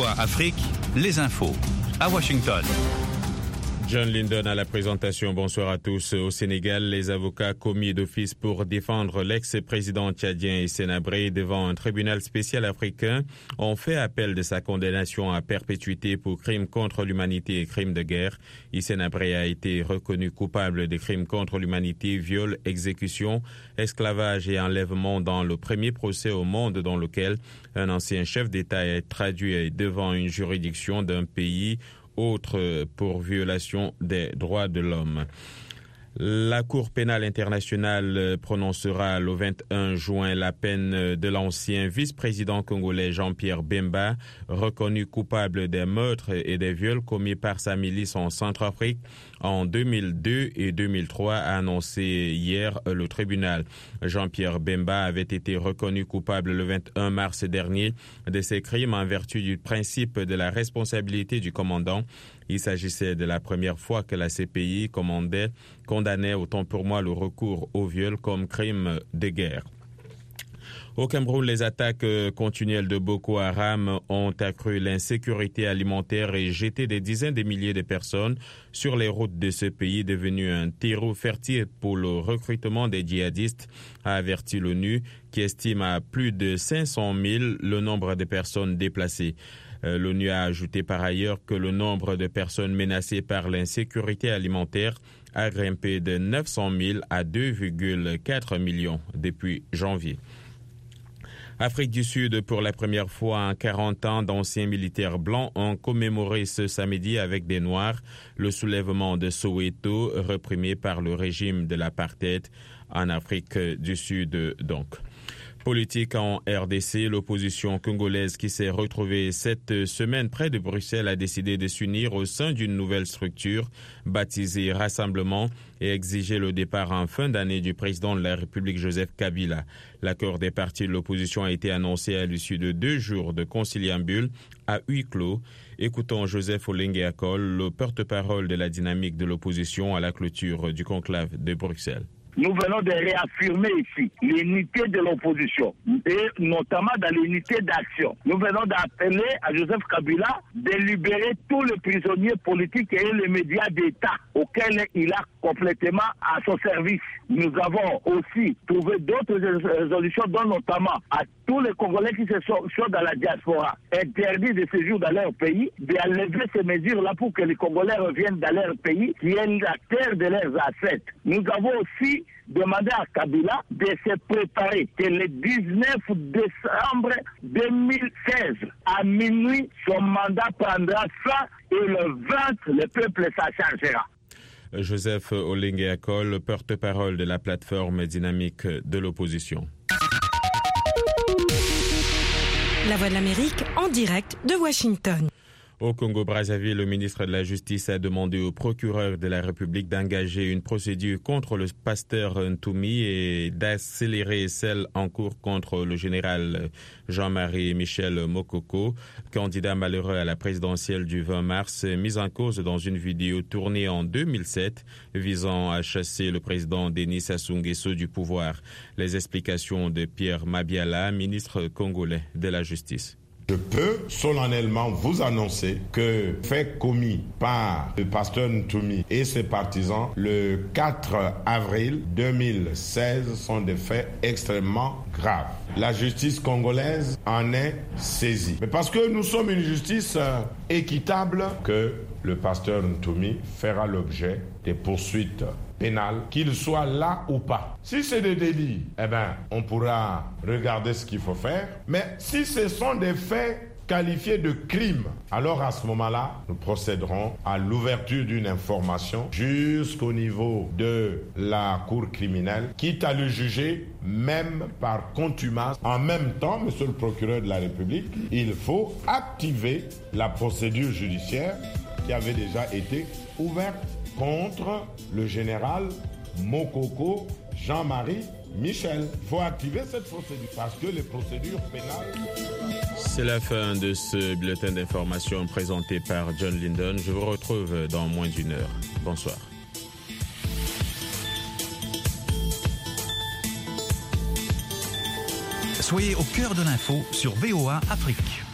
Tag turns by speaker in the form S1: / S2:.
S1: VOA Afrique, les infos. À Washington.
S2: John Lindon à la présentation. Bonsoir à tous. Au Sénégal, les avocats commis d'office pour défendre l'ex-président tchadien Hissène Habré devant un tribunal spécial africain ont fait appel de sa condamnation à perpétuité pour crimes contre l'humanité et crimes de guerre. Hissène Habré a été reconnu coupable de crimes contre l'humanité, viol, exécution, esclavage et enlèvement dans le premier procès au monde dans lequel un ancien chef d'État est traduit devant une juridiction d'un pays autre pour violation des droits de l'homme. La Cour pénale internationale prononcera le 21 juin la peine de l'ancien vice-président congolais Jean-Pierre Bemba, reconnu coupable des meurtres et des viols commis par sa milice en Centrafrique en 2002 et 2003, a annoncé hier le tribunal. Jean-Pierre Bemba avait été reconnu coupable le 21 mars dernier de ces crimes en vertu du principe de la responsabilité du commandant. Il s'agissait de la première fois que la CPI condamnait autant pour moi le recours au viol comme crime de guerre. Au Cameroun, les attaques continuelles de Boko Haram ont accru l'insécurité alimentaire et jeté des dizaines de milliers de personnes sur les routes de ce pays devenu un terreau fertile pour le recrutement des djihadistes, a averti l'ONU, qui estime à plus de 500 000 le nombre de personnes déplacées. L'ONU a ajouté par ailleurs que le nombre de personnes menacées par l'insécurité alimentaire a grimpé de 900 000 à 2,4 millions depuis janvier. Afrique du Sud, pour la première fois en 40 ans, d'anciens militaires blancs ont commémoré ce samedi avec des Noirs le soulèvement de Soweto, réprimé par le régime de l'apartheid en Afrique du Sud donc. Politique en RDC, l'opposition congolaise qui s'est retrouvée cette semaine près de Bruxelles a décidé de s'unir au sein d'une nouvelle structure baptisée Rassemblement et exiger le départ en fin d'année du président de la République Joseph Kabila. L'accord des partis de l'opposition a été annoncé à l'issue de 2 jours de conciliabule à huis clos. Écoutons Joseph Olengue Akol, le porte-parole de la dynamique de l'opposition à la clôture du conclave de Bruxelles.
S3: Nous venons de réaffirmer ici l'unité de l'opposition et notamment dans l'unité d'action. Nous venons d'appeler à Joseph Kabila de libérer tous les prisonniers politiques et les médias d'État auxquels il a complètement à son service. Nous avons aussi trouvé d'autres résolutions, dont notamment à tous les Congolais qui sont dans la diaspora, interdits de séjour dans leur pays, d'enlever ces mesures-là pour que les Congolais reviennent dans leur pays, qui est la terre de leurs ancêtres. Nous avons aussi demandé à Kabila de se préparer que le 19 décembre 2016, à minuit, son mandat prendra fin et le 20, le peuple s'en chargera.
S2: Joseph Olengue Akol, porte-parole de la plateforme dynamique de l'opposition.
S4: La Voix de l'Amérique en direct de Washington.
S2: Au Congo-Brazzaville, le ministre de la Justice a demandé au procureur de la République d'engager une procédure contre le pasteur Ntoumi et d'accélérer celle en cours contre le général Jean-Marie Michel Mokoko, candidat malheureux à la présidentielle du 20 mars, mis en cause dans une vidéo tournée en 2007 visant à chasser le président Denis Sassou Nguesso du pouvoir. Les explications de Pierre Mabiala, ministre congolais de la Justice.
S5: Je peux solennellement vous annoncer que faits commis par le pasteur Ntoumi et ses partisans le 4 avril 2016 sont des faits extrêmement graves. La justice congolaise en est saisie. Mais parce que nous sommes une justice équitable, que le pasteur Ntoumi fera l'objet des poursuites pénales, qu'il soit là ou pas. Si c'est des délits, on pourra regarder ce qu'il faut faire. Mais si ce sont des faits qualifiés de crimes, alors à ce moment-là, nous procéderons à l'ouverture d'une information jusqu'au niveau de la cour criminelle, quitte à le juger même par contumace. En même temps, monsieur le procureur de la République, il faut activer la procédure judiciaire qui avait déjà été ouverte contre le général Mokoko Jean-Marie Michel. Il faut activer cette procédure parce que les procédures pénales...
S2: C'est la fin de ce bulletin d'information présenté par John Lindon. Je vous retrouve dans moins d'une heure. Bonsoir.
S1: Soyez au cœur de l'info sur VOA Afrique.